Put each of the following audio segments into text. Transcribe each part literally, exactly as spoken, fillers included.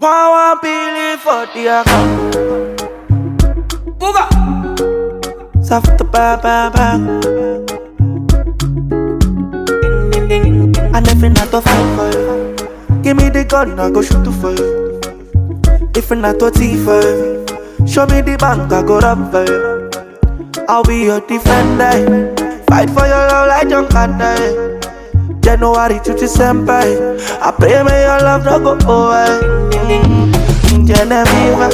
One one billion for the account. Booga. Soft the bang bang bang. Ding ding ding. I never not to fight for you. Give me the gun, I go shoot for you. If not to thief for you, show me the bank, I go rob for you. I'll be your defender. Fight for your love like John Carter. January to December, I pray may your love not go away. Genevieve,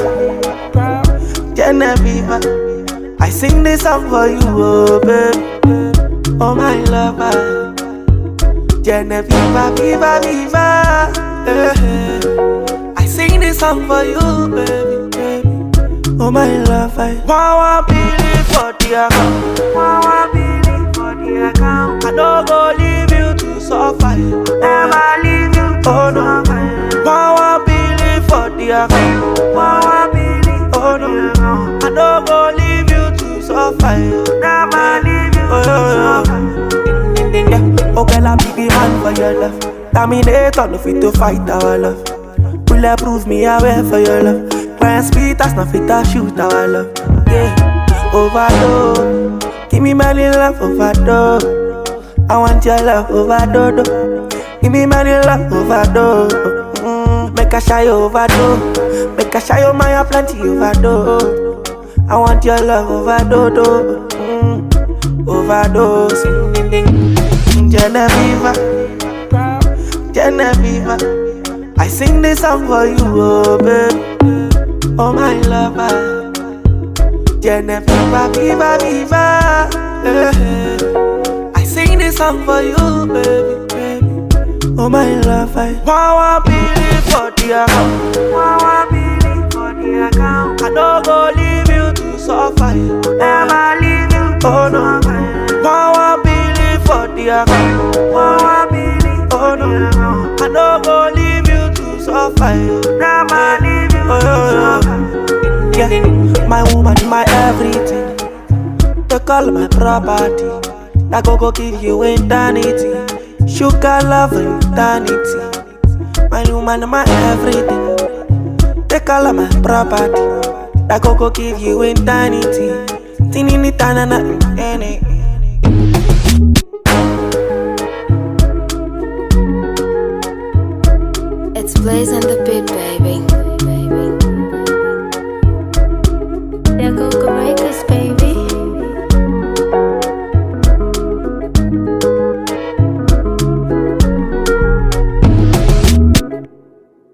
Genevieve, I sing this song for you, oh baby, oh my lover. Genevieve, viva, viva, eh. I sing this song for you, baby, baby, oh my lover. One one billion for the account, one one billion for the account. I don't go leave you to suffer, never leave you to oh no. One one billion for the account, one one billion, oh no. I don't go leave you to suffer, never leave you to suffer. Yeah, oh girl, I be the man for your love. Terminator, no fit to fight our love. Will I prove me aware for your love? Grand speed, that's not fit to shoot our love. Yeah, overdose. Give me my little love, overdose. I want your love, overdose. Give me my little love, overdose. Mm, make a shy overdose. Make a shy my plenty overdose. I want your love, overdose. Mm, overdose. Ding ding ding. Genevieve, Genevieve, I sing this song for you, oh baby, oh my lover. Genevieve, viva, viva, eh. I sing this song for you, baby, baby, oh my lover. One one billion for the account, one one billion for the account. I don't go leave you to suffer, never leave you, oh no. One one billion for the account, one one billion, oh no. I don't go leave you to suffer, never leave you to suffer. Yeah, my woman, my everything. They call my property. I go go give you eternity. Sugar love and eternity. My woman, my everything. They call my property. I go go give you eternity. Tinini tanana any. It's Blaze and the Beat, baby. Yeah, go, go.